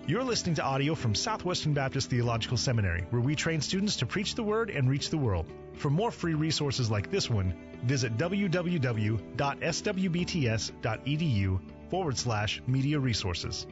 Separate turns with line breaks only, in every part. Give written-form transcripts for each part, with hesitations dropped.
You're listening to audio from Southwestern Baptist Theological Seminary, where we train students to preach the Word and reach the world. For more free resources like this one, visit www.swbts.edu/media resources.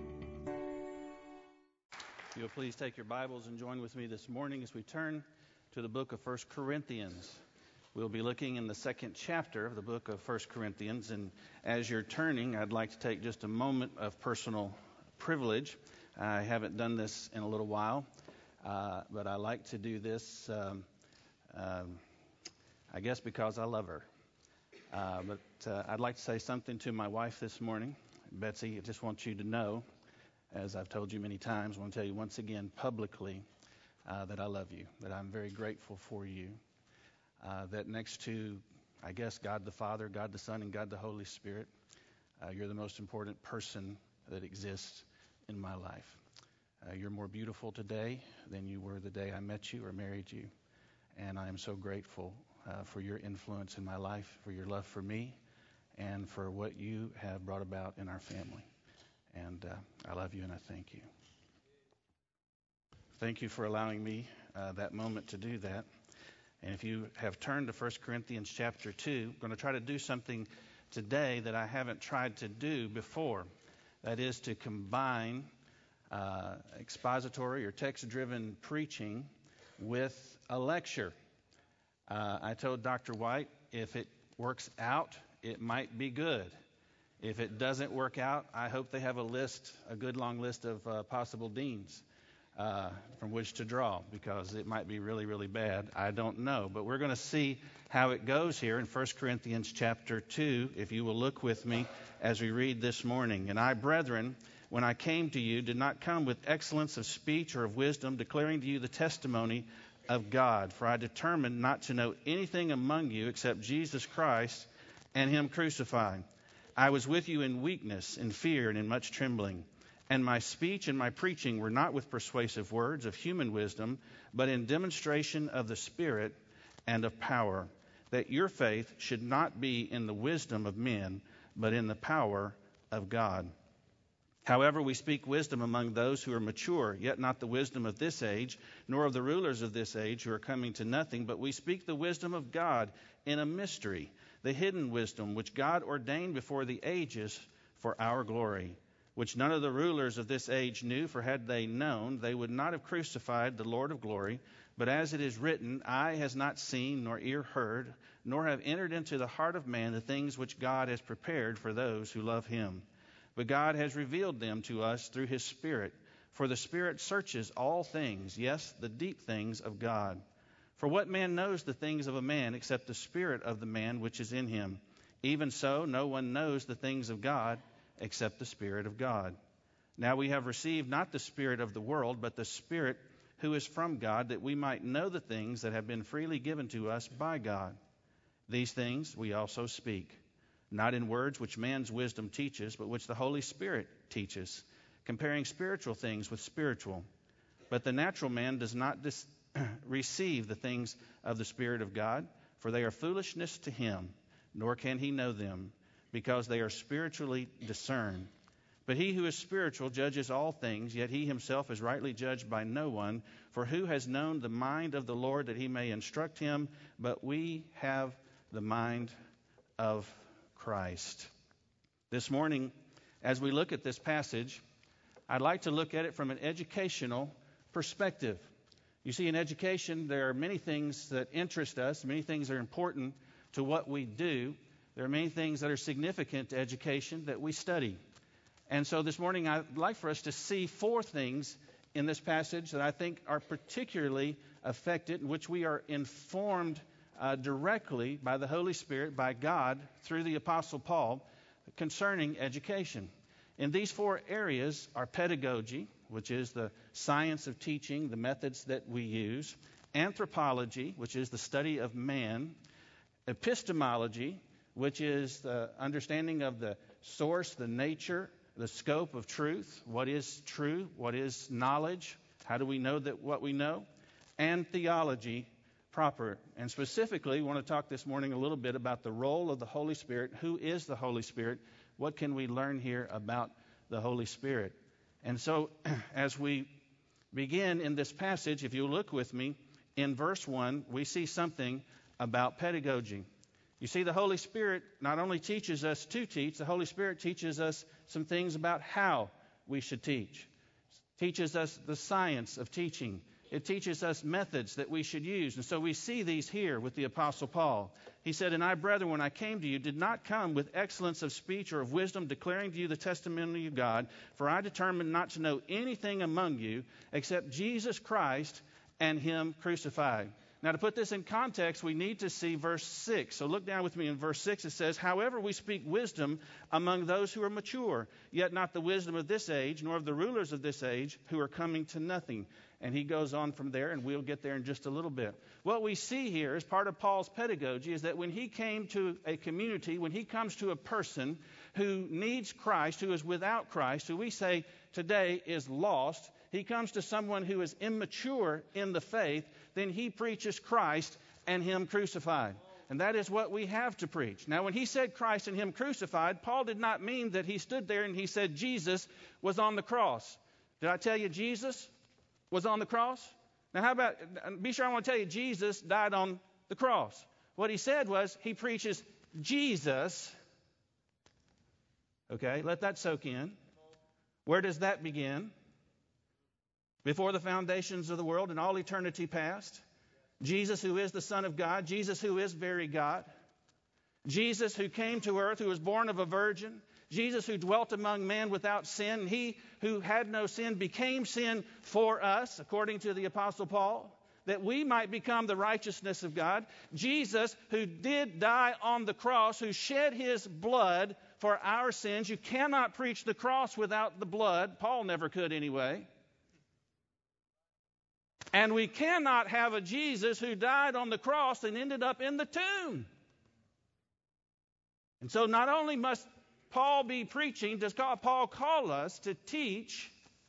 If you'll please take your Bibles and join with me this morning as we turn to the book of 1 Corinthians. We'll be looking in the second chapter of the book of 1 Corinthians, and as you're turning, I'd like to take just a moment of personal privilege. I haven't done this in a little while, but I like to do this, I guess because I love her. But I'd like to say something to my wife this morning. Betsy, I just want you to know, as I've told you many times, I want to tell you once again publicly that I love you, that I'm very grateful for you, that next to, I guess, God the Father, God the Son, and God the Holy Spirit, you're the most important person that exists in my life. You're more beautiful today than you were the day I met you or married you. And I am so grateful for your influence in my life, for your love for me, and for what you have brought about in our family. And I love you and I thank you. Thank you for allowing me that moment to do that. And if you have turned to 1 Corinthians chapter 2, I'm going to try to do something today that I haven't tried to do before. That is to combine expository or text-driven preaching with a lecture. I told Dr. White, if it works out, it might be good. If it doesn't work out, I hope they have a good long list of possible deans from which to draw, because it might be really, really bad. I don't know. But we're going to see how it goes here in 1 Corinthians chapter 2, if you will look with me as we read this morning. And I, brethren, when I came to you, did not come with excellence of speech or of wisdom, declaring to you the testimony of God. For I determined not to know anything among you except Jesus Christ and Him crucified. I was with you in weakness, in fear, and in much trembling. And my speech and my preaching were not with persuasive words of human wisdom, but in demonstration of the Spirit and of power, that your faith should not be in the wisdom of men, but in the power of God. However, we speak wisdom among those who are mature, yet not the wisdom of this age, nor of the rulers of this age who are coming to nothing, but we speak the wisdom of God in a mystery, the hidden wisdom which God ordained before the ages for our glory, which none of the rulers of this age knew, for had they known, they would not have crucified the Lord of glory. But as it is written, eye has not seen, nor ear heard, nor have entered into the heart of man the things which God has prepared for those who love Him. But God has revealed them to us through His Spirit. For the Spirit searches all things, yes, the deep things of God. For what man knows the things of a man except the spirit of the man which is in him? Even so, no one knows the things of God except the Spirit of God. Now we have received not the spirit of the world, but the Spirit who is from God, that we might know the things that have been freely given to us by God. These things we also speak, not in words which man's wisdom teaches, but which the Holy Spirit teaches, comparing spiritual things with spiritual. But the natural man does not receive the things of the Spirit of God, for they are foolishness to him, nor can he know them, because they are spiritually discerned. But he who is spiritual judges all things, yet he himself is rightly judged by no one. For who has known the mind of the Lord that he may instruct him? But we have the mind of Christ. This morning, as we look at this passage, I'd like to look at it from an educational perspective. You see, in education, there are many things that interest us, many things that are important to what we do. There are many things that are significant to education that we study. And so this morning, I'd like for us to see 4 things in this passage that I think are particularly affected, in which we are informed directly by the Holy Spirit, by God, through the Apostle Paul, concerning education. In these 4 areas are pedagogy, which is the science of teaching, the methods that we use; anthropology, which is the study of man; epistemology, which is the understanding of the source, the nature, the scope of truth. What is true? What is knowledge? How do we know that what we know? And theology proper. And specifically, we want to talk this morning a little bit about the role of the Holy Spirit. Who is the Holy Spirit? What can we learn here about the Holy Spirit? And so as we begin in this passage, if you look with me, in verse 1, we see something about pedagogy. You see, the Holy Spirit not only teaches us to teach, the Holy Spirit teaches us some things about how we should teach. It teaches us the science of teaching. It teaches us methods that we should use. And so we see these here with the Apostle Paul. He said, "And I, brethren, when I came to you, did not come with excellence of speech or of wisdom, declaring to you the testimony of God. For I determined not to know anything among you except Jesus Christ and Him crucified." Now, to put this in context, we need to see verse 6. So look down with me in verse 6. It says, "However, we speak wisdom among those who are mature, yet not the wisdom of this age, nor of the rulers of this age, who are coming to nothing." And he goes on from there, and we'll get there in just a little bit. What we see here as part of Paul's pedagogy is that when he came to a community, when he comes to a person who needs Christ, who is without Christ, who we say today is lost, he comes to someone who is immature in the faith, then he preaches Christ and Him crucified. And that is what we have to preach. Now, when he said Christ and Him crucified, Paul did not mean that he stood there and he said Jesus was on the cross. Did I tell you Jesus was on the cross? Now, how about, be sure I want to tell you, Jesus died on the cross. What he said was he preaches Jesus. Okay, let that soak in. Where does that begin? Before the foundations of the world and all eternity past. Jesus, who is the Son of God. Jesus, who is very God. Jesus, who came to earth, who was born of a virgin. Jesus, who dwelt among men without sin. He who had no sin became sin for us, according to the Apostle Paul, that we might become the righteousness of God. Jesus, who did die on the cross, who shed His blood for our sins. You cannot preach the cross without the blood. Paul never could anyway. And we cannot have a Jesus who died on the cross and ended up in the tomb. And so not only must Paul be preaching, does Paul call us to teach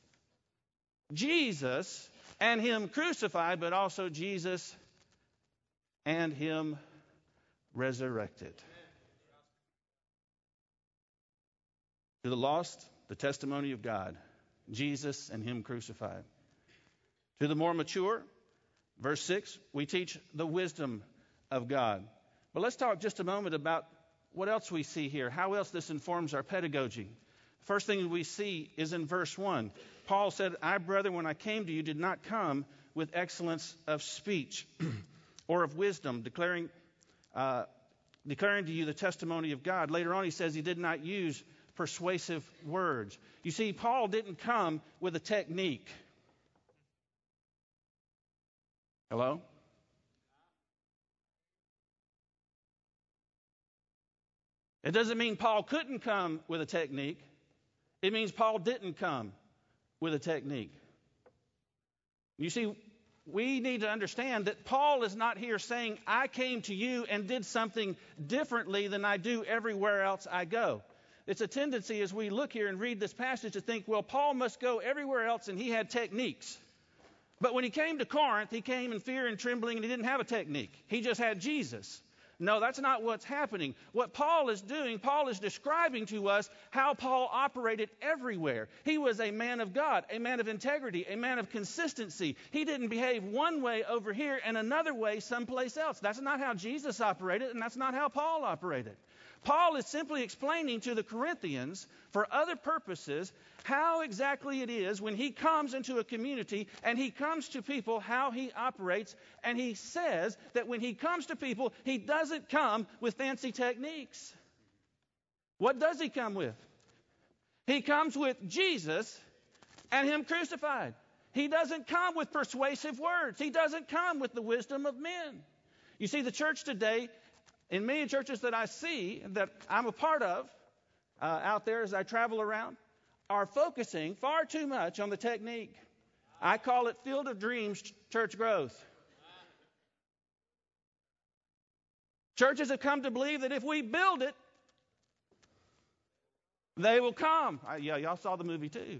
Jesus and Him crucified, but also Jesus and Him resurrected. To the lost, the testimony of God, Jesus and Him crucified. To the more mature, verse 6, we teach the wisdom of God. But let's talk just a moment about what else we see here, how else this informs our pedagogy. First thing we see is in verse 1. Paul said, "I, brethren, when I came to you, did not come with excellence of speech or of wisdom, declaring to you the testimony of God." Later on, he says he did not use persuasive words. You see, Paul didn't come with a technique. Hello? It doesn't mean Paul couldn't come with a technique. It means Paul didn't come with a technique. You see, we need to understand that Paul is not here saying, "I came to you and did something differently than I do everywhere else I go." It's a tendency as we look here and read this passage to think, well, Paul must go everywhere else and he had techniques. But when he came to Corinth, he came in fear and trembling and he didn't have a technique. He just had Jesus. No, that's not what's happening. What Paul is doing, Paul is describing to us how Paul operated everywhere. He was a man of God, a man of integrity, a man of consistency. He didn't behave one way over here and another way someplace else. That's not how Jesus operated, and that's not how Paul operated. Paul is simply explaining to the Corinthians, for other purposes, how exactly it is when he comes into a community and he comes to people, how he operates. And he says that when he comes to people, he doesn't come with fancy techniques. What does he come with? He comes with Jesus and Him crucified. He doesn't come with persuasive words. He doesn't come with the wisdom of men. You see, the church today, in many churches that I see, that I'm a part of, out there as I travel around, are focusing far too much on the technique. I call it Field of Dreams church growth. Churches have come to believe that if we build it, they will come. Yeah, y'all saw the movie too.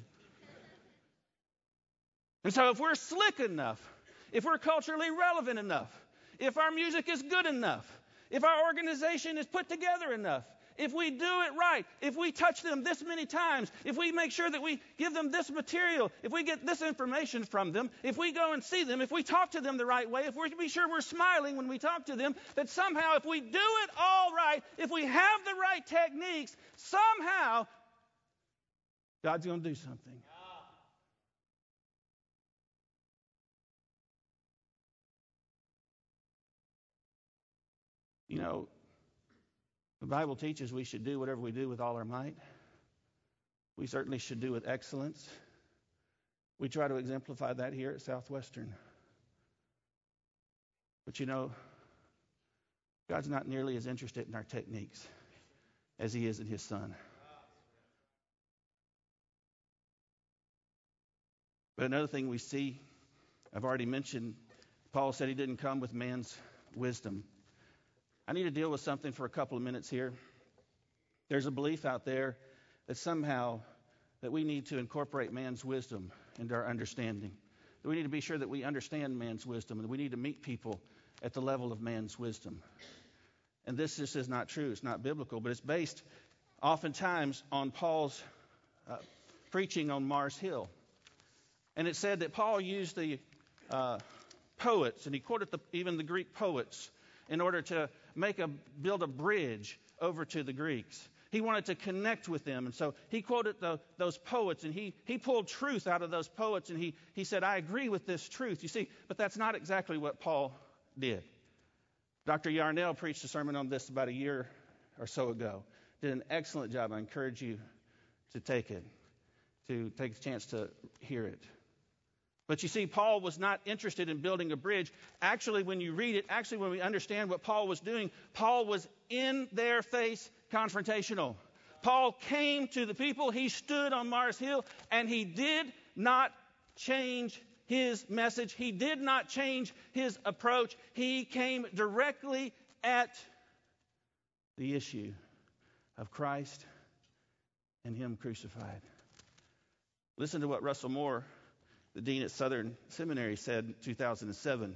And so if we're slick enough, if we're culturally relevant enough, if our music is good enough, if our organization is put together enough, if we do it right, if we touch them this many times, if we make sure that we give them this material, if we get this information from them, if we go and see them, if we talk to them the right way, if we're to be sure we're smiling when we talk to them, that somehow if we do it all right, if we have the right techniques, somehow God's going to do something. You know, the Bible teaches we should do whatever we do with all our might. We certainly should do with excellence. We try to exemplify that here at Southwestern. But you know, God's not nearly as interested in our techniques as He is in His Son. But another thing we see, I've already mentioned, Paul said he didn't come with man's wisdom. I need to deal with something for a couple of minutes here. There's a belief out there that somehow that we need to incorporate man's wisdom into our understanding. That we need to be sure that we understand man's wisdom, and we need to meet people at the level of man's wisdom. And this just is not true. It's not biblical, but it's based oftentimes on Paul's preaching on Mars Hill. And it said that Paul used the poets, and he quoted even the Greek poets, in order to build a bridge over to the Greeks. He wanted to connect with them, and so he quoted those poets, and he pulled truth out of those poets, and he said, I agree with this truth. You see, but that's not exactly what Paul did. Dr. Yarnell preached a sermon on this about a year or so ago. Did an excellent job. I encourage you to take a chance to hear it. But you see, Paul was not interested in building a bridge. Actually, when you read it, when we understand what Paul was doing, Paul was in their face confrontational. Paul came to the people. He stood on Mars Hill, and he did not change his message. He did not change his approach. He came directly at the issue of Christ and Him crucified. Listen to what Russell Moore, the dean at Southern Seminary, said in 2007.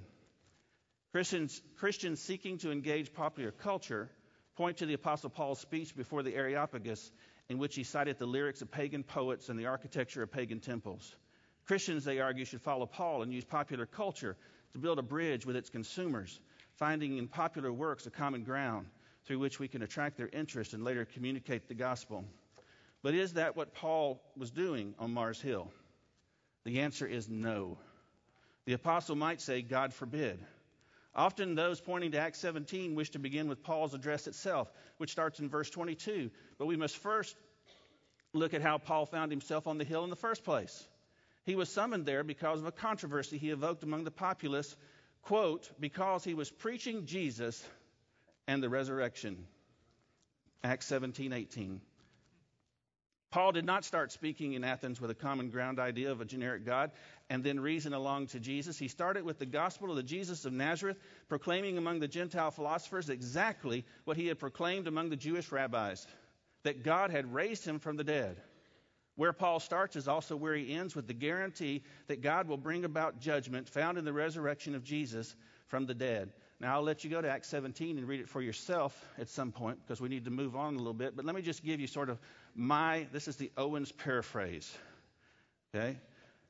Christians seeking to engage popular culture point to the Apostle Paul's speech before the Areopagus, in which he cited the lyrics of pagan poets and the architecture of pagan temples. Christians, they argue, should follow Paul and use popular culture to build a bridge with its consumers, finding in popular works a common ground through which we can attract their interest and later communicate the gospel. But is that what Paul was doing on Mars Hill? The answer is no. The apostle might say, God forbid. Often those pointing to Acts 17 wish to begin with Paul's address itself, which starts in verse 22. But we must first look at how Paul found himself on the hill in the first place. He was summoned there because of a controversy he evoked among the populace, quote, because he was preaching Jesus and the resurrection. Acts 17:18. Paul did not start speaking in Athens with a common ground idea of a generic God and then reason along to Jesus. He started with the gospel of the Jesus of Nazareth, proclaiming among the Gentile philosophers exactly what he had proclaimed among the Jewish rabbis, that God had raised him from the dead. Where Paul starts is also where he ends, with the guarantee that God will bring about judgment found in the resurrection of Jesus from the dead. Now, I'll let you go to Acts 17 and read it for yourself at some point, because we need to move on a little bit. But let me just give you sort of this is the Owens paraphrase. Okay?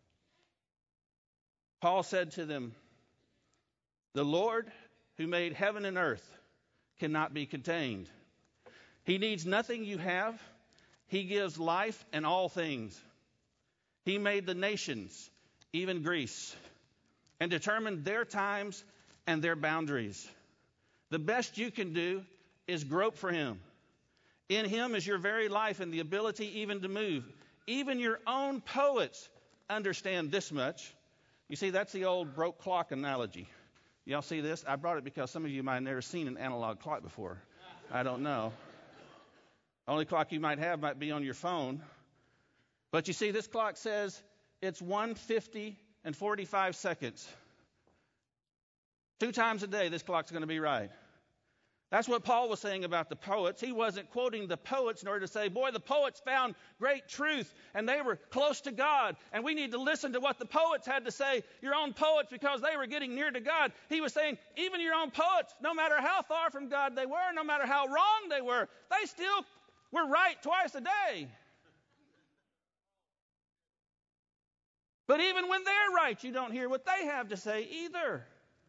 Paul said to them, the Lord who made heaven and earth cannot be contained. He needs nothing you have. He gives life and all things. He made the nations, even Greece, and determined their times and their boundaries. The best you can do is grope for Him. In Him is your very life and the ability even to move. Even your own poets understand this much. You see, that's the old broke clock analogy. Y'all see this? I brought it because some of you might have never seen an analog clock before. I don't know. Only clock you might have might be on your phone. But you see, this clock says it's 1:50 and 45 seconds. 2 times a day, this clock's going to be right. That's what Paul was saying about the poets. He wasn't quoting the poets in order to say, boy, the poets found great truth and they were close to God, and we need to listen to what the poets had to say, your own poets, because they were getting near to God. He was saying, even your own poets, no matter how far from God they were, no matter how wrong they were, they still were right twice a day. But even when they're right, you don't hear what they have to say either.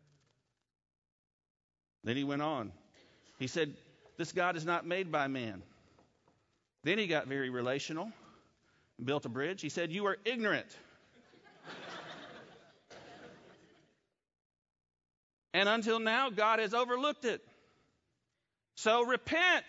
Then he went on. He said, this God is not made by man. Then he got very relational and built a bridge. He said, you are ignorant. And until now, God has overlooked it. So repent,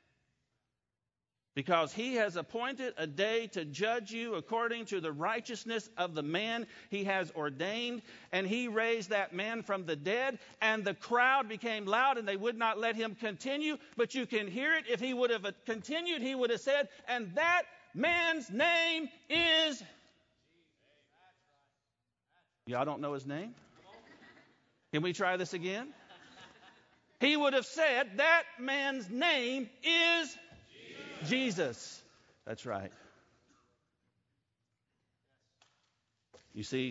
because he has appointed a day to judge you according to the righteousness of the man he has ordained. And he raised that man from the dead, and the crowd became loud, and they would not let him continue. But you can hear it. If he would have continued, he would have said, and that man's name is... Y'all don't know his name? Can we try this again? He would have said, that man's name is... Jesus. That's right. You see,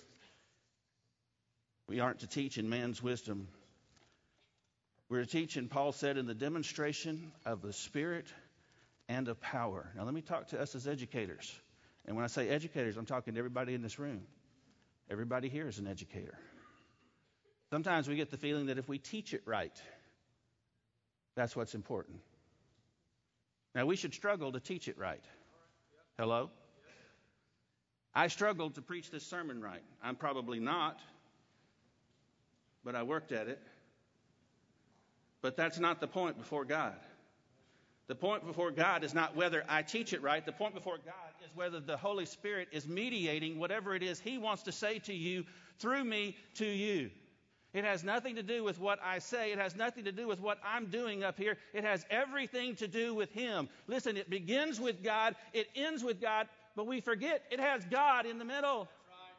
we aren't to teach in man's wisdom. We're to teach, and Paul said, in the demonstration of the Spirit and of power. Now, let me talk to us as educators. And when I say educators, I'm talking to everybody in this room. Everybody here is an educator. Sometimes we get the feeling that if we teach it right, that's what's important. Now, we should struggle to teach it right. Hello? I struggled to preach this sermon right. I'm probably not, but I worked at it. But that's not the point before God. The point before God is not whether I teach it right. The point before God is whether the Holy Spirit is mediating whatever it is He wants to say to you through me to you. It has nothing to do with what I say. It has nothing to do with what I'm doing up here. It has everything to do with Him. Listen, it begins with God. It ends with God. But we forget it has God in the middle.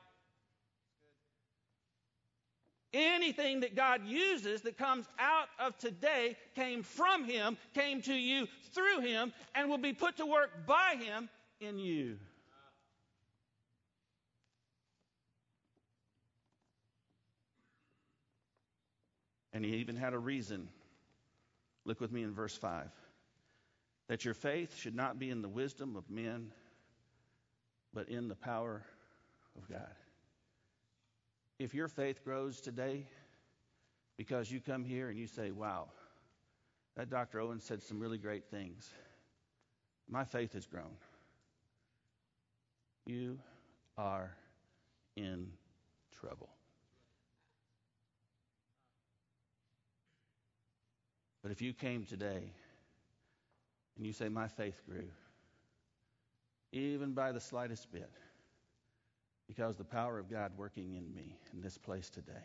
Anything that God uses that comes out of today came from Him, came to you through Him, and will be put to work by Him in you. And He even had a reason. Look with me in verse 5. That your faith should not be in the wisdom of men, but in the power of God. If your faith grows today because you come here and you say, wow, that Dr. Owen said some really great things. My faith has grown. You are in trouble. But if you came today and you say, my faith grew, even by the slightest bit, because the power of God working in me in this place today,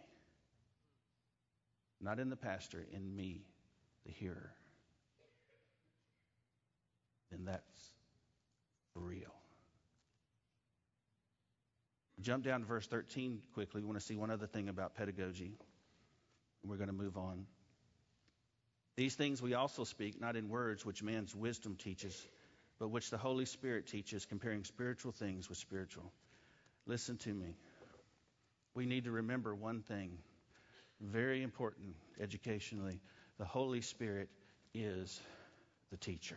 not in the pastor, in me, the hearer, then that's real. Jump down to verse 13 quickly. We want to see one other thing about pedagogy, and we're going to move on. These things we also speak, not in words which man's wisdom teaches, but which the Holy Spirit teaches, comparing spiritual things with spiritual. Listen to me. We need to remember one thing, very important educationally. The Holy Spirit is the teacher.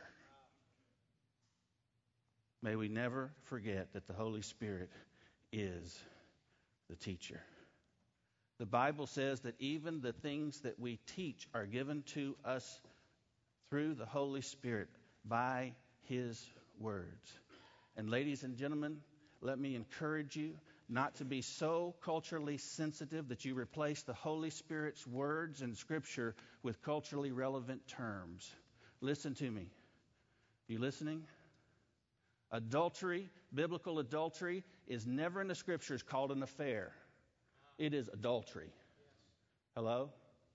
May we never forget that the Holy Spirit is the teacher. The Bible says that even the things that we teach are given to us through the Holy Spirit by His words. And ladies and gentlemen, let me encourage you not to be so culturally sensitive that you replace the Holy Spirit's words in Scripture with culturally relevant terms. Listen to me. You listening? Adultery, biblical adultery, is never in the Scriptures called an affair. It is adultery. Hello?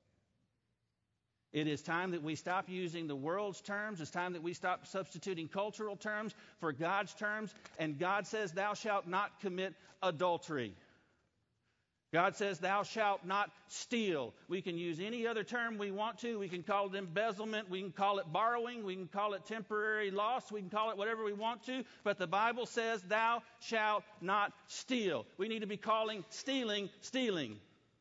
It is time that we stop using the world's terms. It's time that we stop substituting cultural terms for God's terms. And God says, thou shalt not commit adultery. God says, thou shalt not steal. We can use any other term we want to. We can call it embezzlement. We can call it borrowing. We can call it temporary loss. We can call it whatever we want to. But the Bible says, thou shalt not steal. We need to be calling stealing, stealing.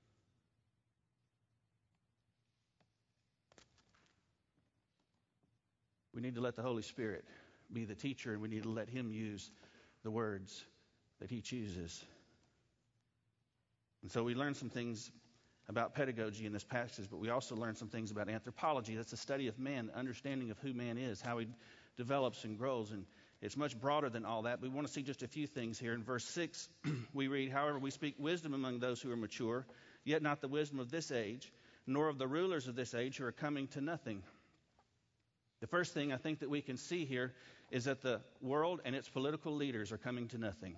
We need to let the Holy Spirit be the teacher, and we need to let Him use the words that He chooses. And so we learn some things about pedagogy in this passage, but we also learn some things about anthropology. That's the study of man, understanding of who man is, how he develops and grows. And it's much broader than all that. We want to see just a few things here. In verse 6, we read, however, we speak wisdom among those who are mature, yet not the wisdom of this age, nor of the rulers of this age who are coming to nothing. The first thing I think that we can see here is that the world and its political leaders are coming to nothing.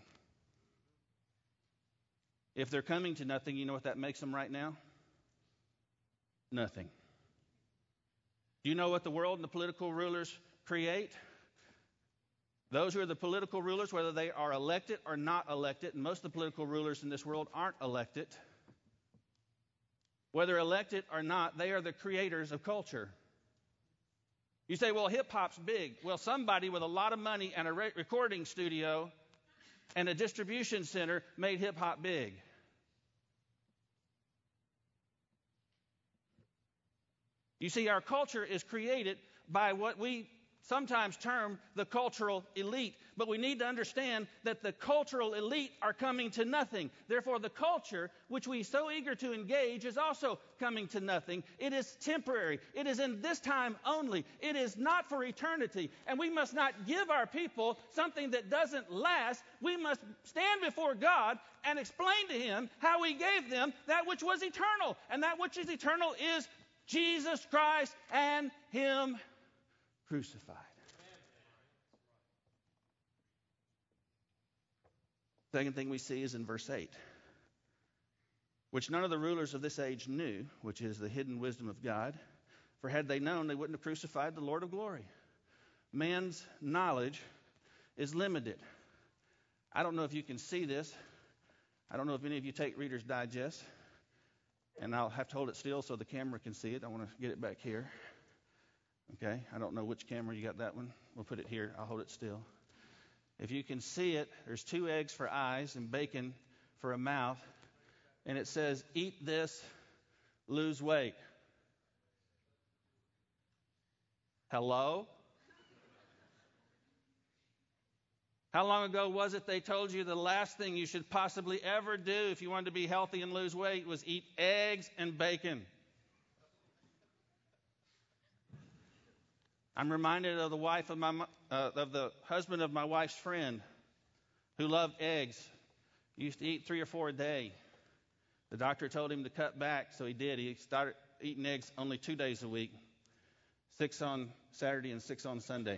If they're coming to nothing, you know what that makes them right now? Nothing. Do you know what the world and the political rulers create? Those who are the political rulers, whether they are elected or not elected, and most of the political rulers in this world aren't elected. Whether elected or not, they are the creators of culture. You say, well, hip-hop's big. Well, somebody with a lot of money and a recording studio and a distribution center made hip-hop big. You see, our culture is created by what we sometimes term the cultural elite. But we need to understand that the cultural elite are coming to nothing. Therefore, the culture, which we so eager to engage, is also coming to nothing. It is temporary. It is in this time only. It is not for eternity. And we must not give our people something that doesn't last. We must stand before God and explain to Him how He gave them that which was eternal. And that which is eternal is Jesus Christ and Him crucified. Second thing we see is in verse 8, which none of the rulers of this age knew, which is the hidden wisdom of God. For had they known, they wouldn't have crucified the Lord of glory. Man's knowledge is limited. I don't know if you can see this. I don't know if any of you take Reader's Digest. And I'll have to hold it still so the camera can see it. I want to get it back here. Okay, I don't know which camera you got, that one. We'll put it here. I'll hold it still. If you can see it, there's 2 eggs for eyes and bacon for a mouth. And it says, eat this, lose weight. Hello? How long ago was it they told you the last thing you should possibly ever do if you wanted to be healthy and lose weight was eat eggs and bacon? I'm reminded of the husband of my wife's friend who loved eggs. He used to eat 3 or 4 a day. The doctor told him to cut back, so he did. He started eating eggs only 2 days a week, 6 on Saturday and 6 on Sunday.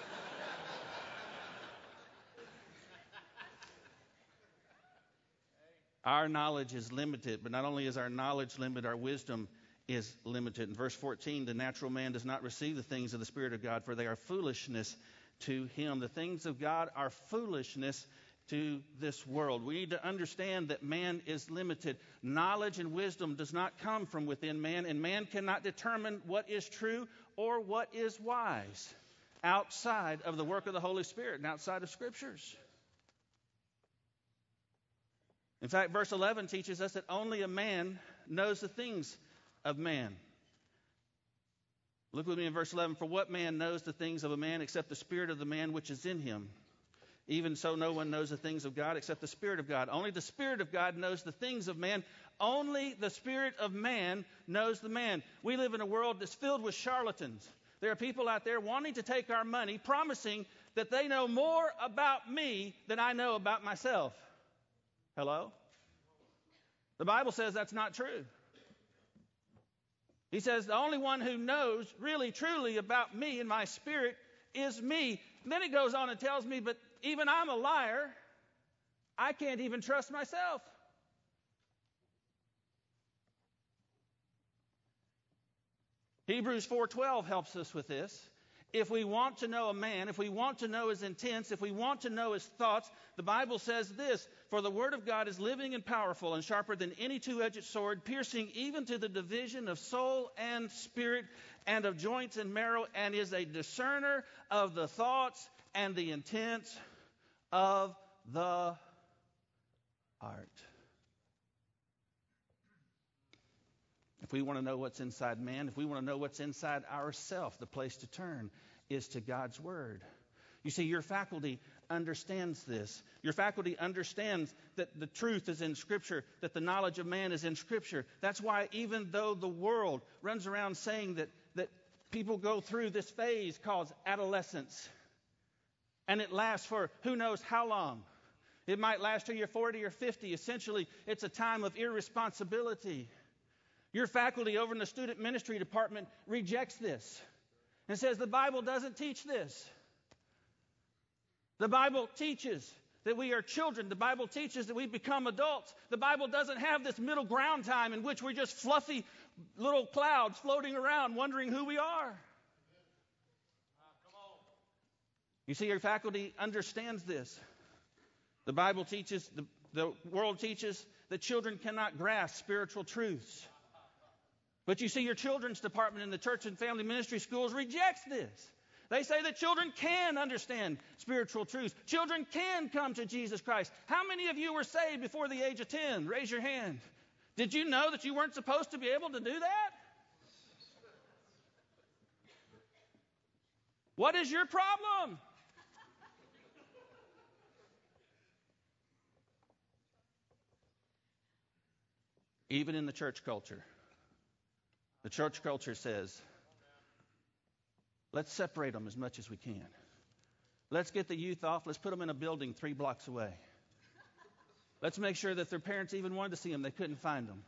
Our knowledge is limited, but not only is our knowledge limited, our wisdom is limited. In verse 14, the natural man does not receive the things of the Spirit of God, for they are foolishness to him. The things of God are foolishness to this world. We need to understand that man is limited. Knowledge and wisdom does not come from within man, and man cannot determine what is true or what is wise outside of the work of the Holy Spirit and outside of Scriptures. In fact, verse 11 teaches us that only a man knows the things of man. Look with me in verse 11. For what man knows the things of a man except the spirit of the man which is in him? Even so, no one knows the things of God except the Spirit of God. Only the Spirit of God knows the things of man. Only the Spirit of man knows the man. We live in a world that's filled with charlatans. There are people out there wanting to take our money, promising that they know more about me than I know about myself. Hello? The Bible says that's not true. He says the only one who knows really, truly about me and my spirit is me. And then he goes on and tells me, but even I'm a liar. I can't even trust myself. Hebrews 4:12 helps us with this. If we want to know a man, if we want to know his intents, if we want to know his thoughts, the Bible says this, for the word of God is living and powerful and sharper than any two-edged sword, piercing even to the division of soul and spirit and of joints and marrow, and is a discerner of the thoughts and the intents of the heart. If we want to know what's inside man, if we want to know what's inside ourself, the place to turn is to God's Word. You see, your faculty understands this. Your faculty understands that the truth is in Scripture, that the knowledge of man is in Scripture. That's why even though the world runs around saying that people go through this phase called adolescence, and it lasts for who knows how long. It might last till you're 40 or 50. Essentially, it's a time of irresponsibility. Your faculty over in the student ministry department rejects this and says the Bible doesn't teach this. The Bible teaches that we are children. The Bible teaches that we become adults. The Bible doesn't have this middle ground time in which we're just fluffy little clouds floating around wondering who we are. You see, your faculty understands this. The Bible teaches, the world teaches that children cannot grasp spiritual truths. But you see, your children's department in the church and family ministry schools rejects this. They say that children can understand spiritual truths. Children can come to Jesus Christ. How many of you were saved before the age of 10? Raise your hand. Did you know that you weren't supposed to be able to do that? What is your problem? Even in the church culture. The church culture says, let's separate them as much as we can. Let's get the youth off. Let's put them in a building 3 blocks away. Let's make sure that their parents even wanted to see them. They couldn't find them.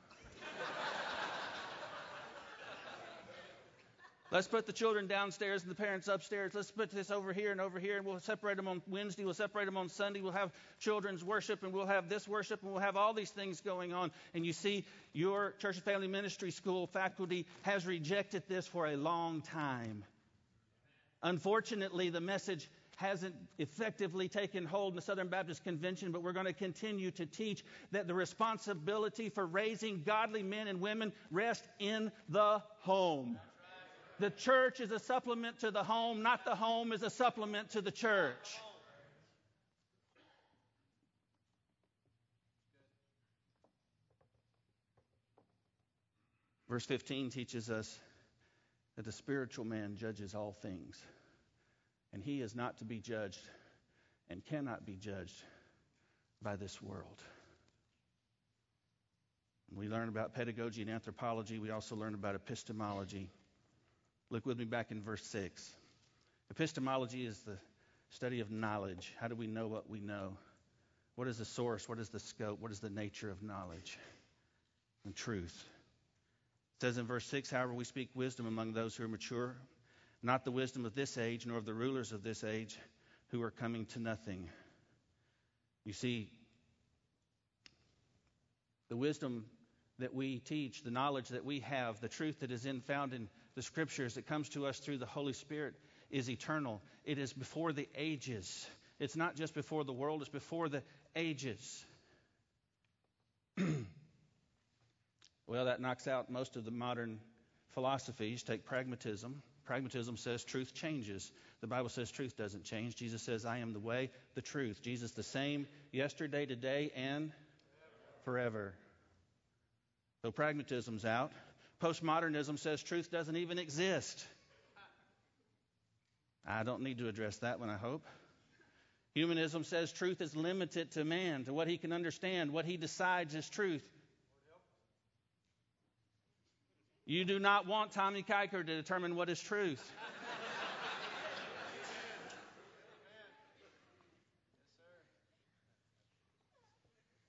Let's put the children downstairs and the parents upstairs. Let's put this over here, and we'll separate them on Wednesday. We'll separate them on Sunday. We'll have children's worship, and we'll have this worship, and we'll have all these things going on. And you see, your church and family ministry school faculty has rejected this for a long time. Unfortunately, the message hasn't effectively taken hold in the Southern Baptist Convention, but we're going to continue to teach that the responsibility for raising godly men and women rests in the home. The church is a supplement to the home, not the home is a supplement to the church. Verse 15 teaches us that the spiritual man judges all things, and he is not to be judged and cannot be judged by this world. We learn about pedagogy and anthropology. We also learn about epistemology. Look with me back in verse 6. Epistemology is the study of knowledge. How do we know what we know? What is the source? What is the scope? What is the nature of knowledge and truth? It says in verse 6, however, we speak wisdom among those who are mature, not the wisdom of this age, nor of the rulers of this age, who are coming to nothing. You see, the wisdom that we teach, the knowledge that we have, the truth that is found in the Scriptures that comes to us through the Holy Spirit is eternal. It is before the ages. It's not just before the world, it's before the ages. Well, that knocks out most of the modern philosophies. Take pragmatism. Pragmatism says truth changes. The Bible says truth doesn't change. Jesus says, I am the way, the truth. Jesus the same yesterday, today, and forever. So pragmatism's out. Postmodernism says truth doesn't even exist. I don't need to address that one, I hope. Humanism says truth is limited to man, to what he can understand, what he decides is truth. You do not want Tommy Kiker to determine what is truth.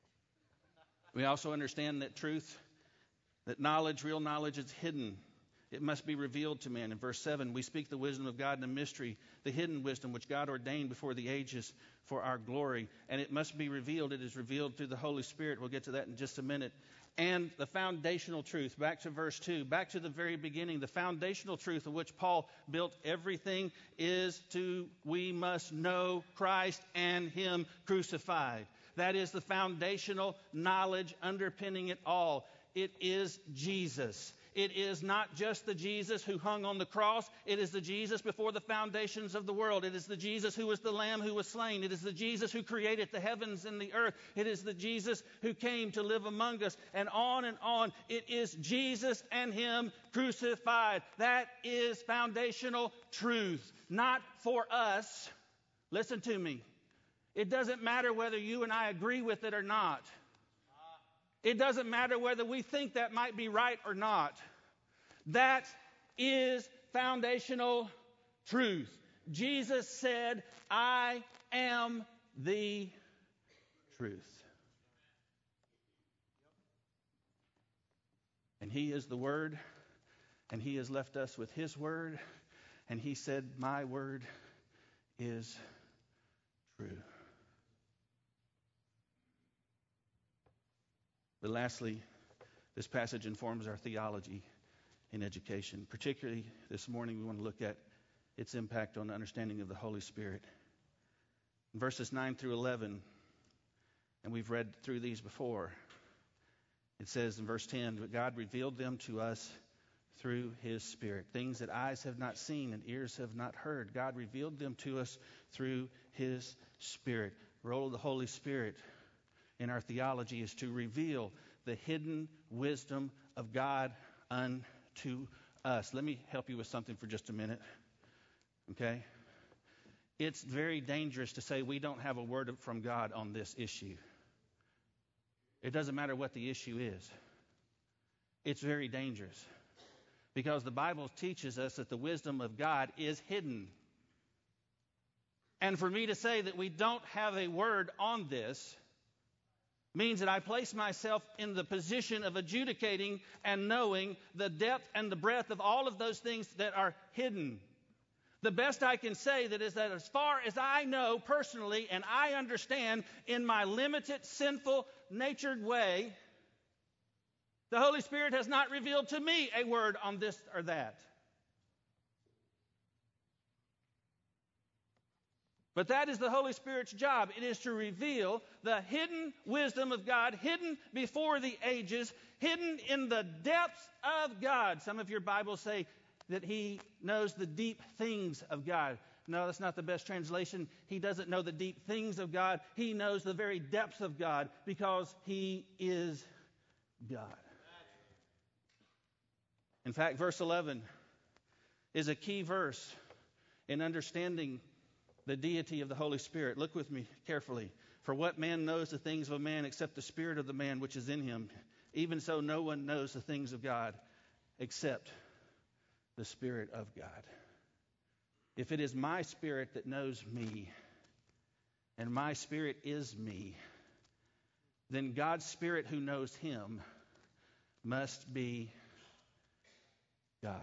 We also understand that truth, that knowledge, real knowledge, is hidden. it must be revealed to men. In verse 7, we speak the wisdom of God in a mystery, the hidden wisdom which God ordained before the ages for our glory. And it must be revealed. It is revealed through the Holy Spirit. We'll get to that in just a minute. And the foundational truth, back to verse 2, back to the very beginning, the foundational truth of which Paul built everything is we must know Christ and Him crucified. That is the foundational knowledge underpinning it all. It is Jesus. It is not just the Jesus who hung on the cross. It is the Jesus before the foundations of the world. It is the Jesus who was the Lamb who was slain. It is the Jesus who created the heavens and the earth. It is the Jesus who came to live among us. And on and on. It is Jesus and Him crucified. That is foundational truth. Not for us. Listen to me. It doesn't matter whether you and I agree with it or not. It doesn't matter whether we think that might be right or not. That is foundational truth. Jesus said, I am the truth. And He is the Word, and He has left us with His Word, and He said, my Word is true. But lastly, this passage informs our theology in education. Particularly this morning, we want to look at its impact on the understanding of the Holy Spirit. In verses 9 through 11, and we've read through these before, it says in verse 10, but God revealed them to us through His Spirit. Things that eyes have not seen and ears have not heard. God revealed them to us through His Spirit. The role of the Holy Spirit in our theology is to reveal the hidden wisdom of God unto us. Let me help you with something for just a minute. Okay? It's very dangerous to say we don't have a word from God on this issue. It doesn't matter what the issue is. It's very dangerous. Because the Bible teaches us that the wisdom of God is hidden. And for me to say that we don't have a word on this means that I place myself in the position of adjudicating and knowing the depth and the breadth of all of those things that are hidden. The best I can say that is that as far as I know personally and I understand in my limited, sinful, natured way, the Holy Spirit has not revealed to me a word on this or that. But that is the Holy Spirit's job. It is to reveal the hidden wisdom of God, hidden before the ages, hidden in the depths of God. Some of your Bibles say that He knows the deep things of God. No, that's not the best translation. He doesn't know the deep things of God. He knows the very depths of God because He is God. In fact, verse 11 is a key verse in understanding the deity of the Holy Spirit. Look with me carefully. For what man knows the things of a man except the spirit of the man which is in him? Even so, no one knows the things of God except the Spirit of God. If it is my spirit that knows me, and my spirit is me, then God's Spirit who knows Him must be God.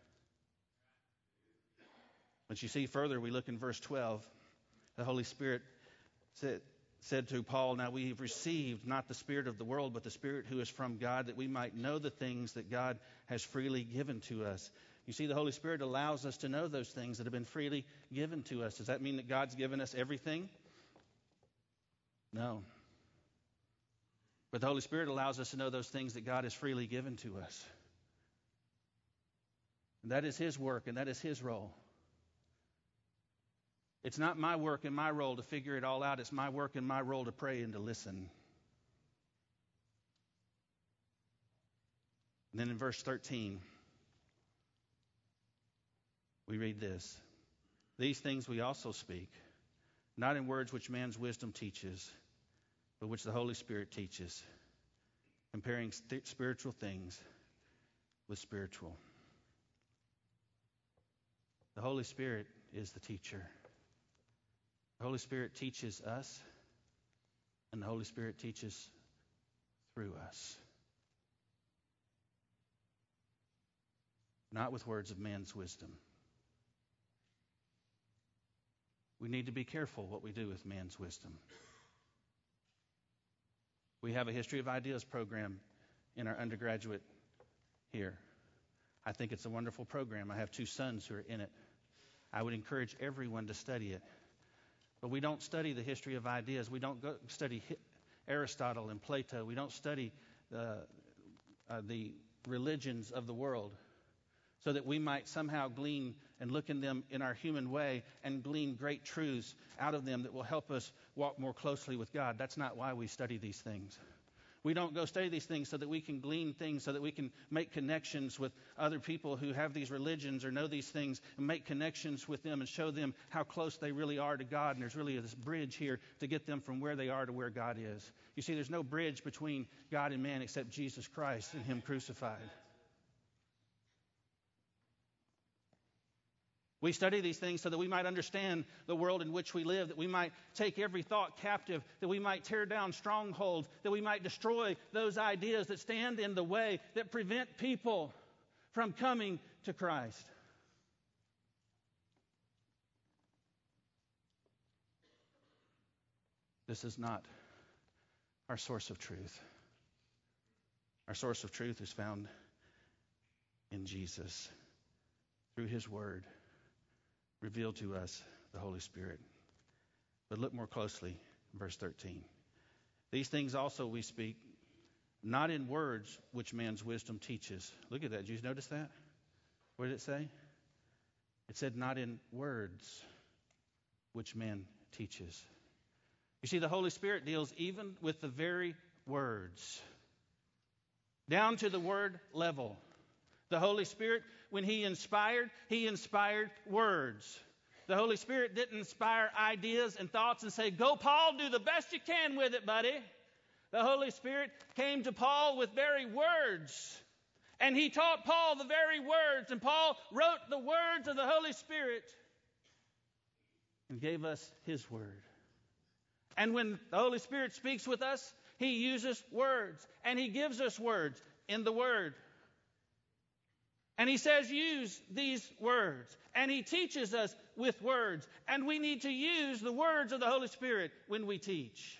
But you see further, we look in verse 12. The Holy Spirit said to Paul, now we have received not the spirit of the world, but the Spirit who is from God, that we might know the things that God has freely given to us. You see, the Holy Spirit allows us to know those things that have been freely given to us. Does that mean that God's given us everything? No. But the Holy Spirit allows us to know those things that God has freely given to us. And that is His work, and that is His role. It's not my work and my role to figure it all out. It's my work and my role to pray and to listen. And then in verse 13, we read this. These things we also speak, not in words which man's wisdom teaches, but which the Holy Spirit teaches, comparing spiritual things with spiritual. The Holy Spirit is the teacher. The Holy Spirit teaches us, and the Holy Spirit teaches through us. not with words of man's wisdom. We need to be careful what we do with man's wisdom. We have a History of Ideas program in our undergraduate here. I think it's a wonderful program. I have 2 sons who are in it. I would encourage everyone to study it. But we don't study the history of ideas. We don't go study Aristotle and Plato. We don't study the religions of the world so that we might somehow glean and look in them in our human way and glean great truths out of them that will help us walk more closely with God. That's not why we study these things. We don't go study these things so that we can glean things, so that we can make connections with other people who have these religions or know these things and make connections with them and show them how close they really are to God. And there's really this bridge here to get them from where they are to where God is. You see, there's no bridge between God and man except Jesus Christ and Him crucified. We study these things so that we might understand the world in which we live, that we might take every thought captive, that we might tear down strongholds, that we might destroy those ideas that stand in the way, that prevent people from coming to Christ. This is not our source of truth. Our source of truth is found in Jesus, through His Word, revealed to us, the Holy Spirit. But look more closely, verse 13. These things also we speak, not in words which man's wisdom teaches. Look at that. Did you notice that? What did it say? It said, not in words which man teaches. You see, the Holy Spirit deals even with the very words, down to the word level. The Holy Spirit, when He inspired words. The Holy Spirit didn't inspire ideas and thoughts and say, go, Paul, do the best you can with it, buddy. The Holy Spirit came to Paul with very words. And He taught Paul the very words. And Paul wrote the words of the Holy Spirit and gave us His Word. And when the Holy Spirit speaks with us, He uses words. And He gives us words in the Word. And He says, use these words. And He teaches us with words. And we need to use the words of the Holy Spirit when we teach.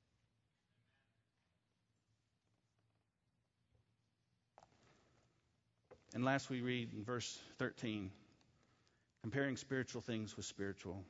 And last we read in verse 13, comparing spiritual things with spiritual.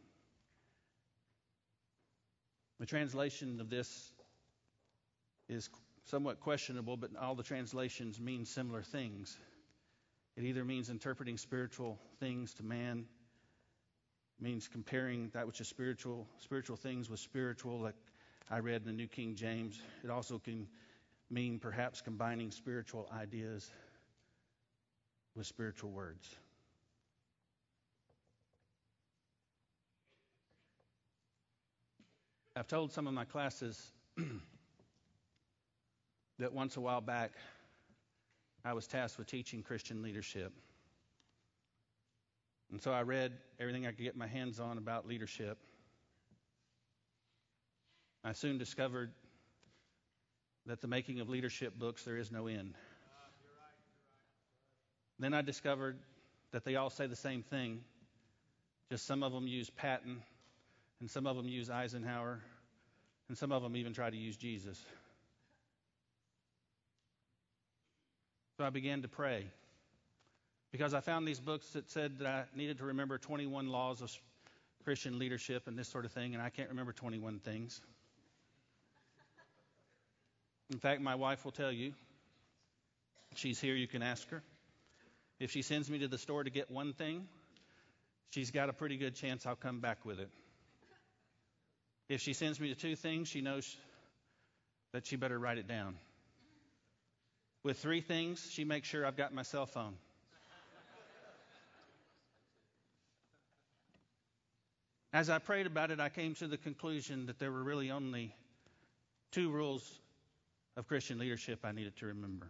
The translation of this is somewhat questionable, but all the translations mean similar things. It either means interpreting spiritual things to man, means comparing that which is spiritual things with spiritual, like I read in the New King James. It also can mean perhaps combining spiritual ideas with spiritual words. I've told some of my classes that once a while back, I was tasked with teaching Christian leadership. And so I read everything I could get my hands on about leadership. I soon discovered that the making of leadership books, there is no end. Then I discovered that they all say the same thing, just some of them use Patton, and some of them use Eisenhower, and some of them even try to use Jesus. So I began to pray, because I found these books that said that I needed to remember 21 laws of Christian leadership and this sort of thing, and I can't remember 21 things. In fact, my wife will tell you, she's here, you can ask her. If she sends me to the store to get one thing, she's got a pretty good chance I'll come back with it. If she sends me to 2 things, she knows that she better write it down. With 3 things, she makes sure I've got my cell phone. As I prayed about it, I came to the conclusion that there were really only 2 rules of Christian leadership I needed to remember.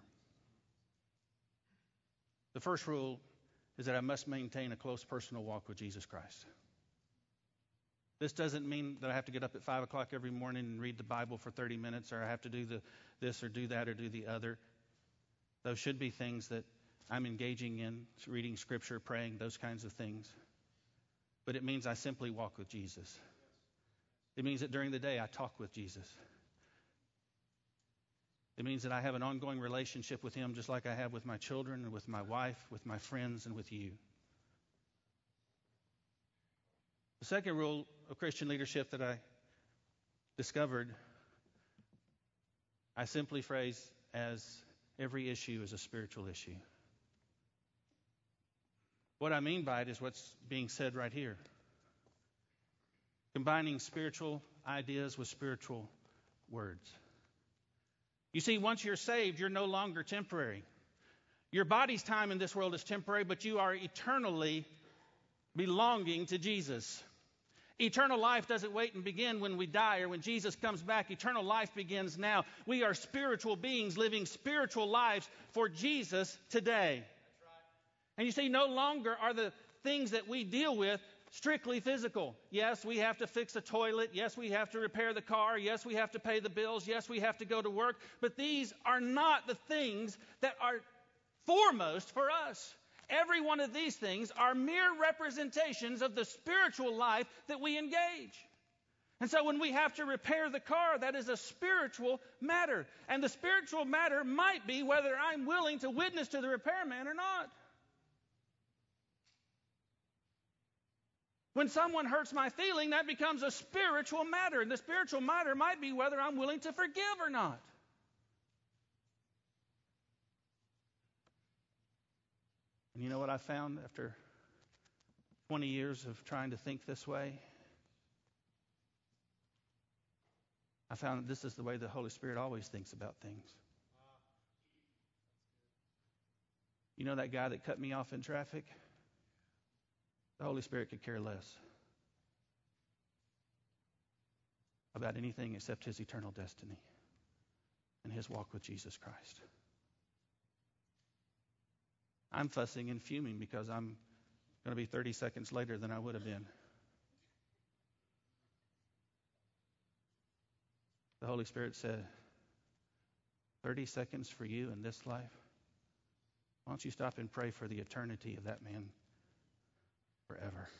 The first rule is that I must maintain a close personal walk with Jesus Christ. This doesn't mean that I have to get up at 5 o'clock every morning and read the Bible for 30 minutes, or I have to do this or do that or do the other. Those should be things that I'm engaging in reading Scripture, praying, those kinds of things. But it means I simply walk with Jesus. It means that during the day I talk with Jesus. It means that I have an ongoing relationship with Him just like I have with my children and with my wife, with my friends, and with you. The second rule of Christian leadership that I discovered, I simply phrase as every issue is a spiritual issue. What I mean by it is what's being said right here. Combining spiritual ideas with spiritual words. You see, once you're saved, you're no longer temporary. Your body's time in this world is temporary, but you are eternally belonging to Jesus. Eternal life doesn't wait and begin when we die or when Jesus comes back. Eternal life begins now. We are spiritual beings living spiritual lives for Jesus today. That's right. And you see, no longer are the things that we deal with strictly physical. Yes, we have to fix a toilet. Yes, we have to repair the car. Yes, we have to pay the bills. Yes, we have to go to work. But these are not the things that are foremost for us. Every one of these things are mere representations of the spiritual life that we engage. And so when we have to repair the car, that is a spiritual matter. And the spiritual matter might be whether I'm willing to witness to the repairman or not. When someone hurts my feeling, that becomes a spiritual matter. And the spiritual matter might be whether I'm willing to forgive or not. And you know what I found after 20 years of trying to think this way? I found that this is the way the Holy Spirit always thinks about things. You know that guy that cut me off in traffic? The Holy Spirit could care less about anything except his eternal destiny and his walk with Jesus Christ. I'm fussing and fuming because I'm going to be 30 seconds later than I would have been. The Holy Spirit said, 30 seconds for you in this life? Why don't you stop and pray for the eternity of that man forever?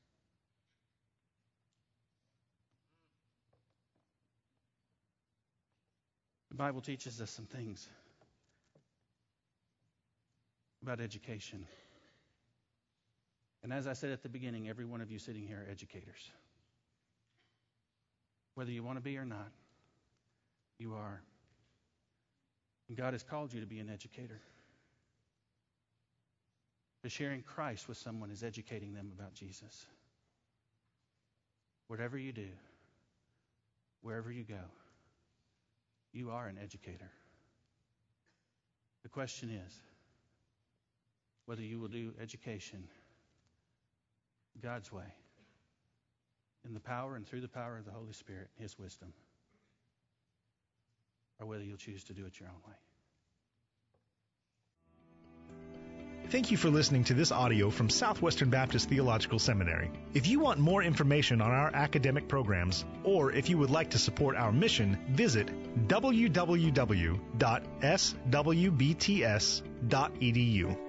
The Bible teaches us some things about education. And as I said at the beginning, every one of you sitting here are educators. Whether you want to be or not, you are. And God has called you to be an educator. But sharing Christ with someone is educating them about Jesus. Whatever you do, wherever you go, you are an educator. The question is whether you will do education God's way, in the power and through the power of the Holy Spirit, His wisdom, or whether you'll choose to do it your own way.
Thank you for listening to this audio from Southwestern Baptist Theological Seminary. If you want more information on our academic programs, or if you would like to support our mission, visit www.swbts.edu.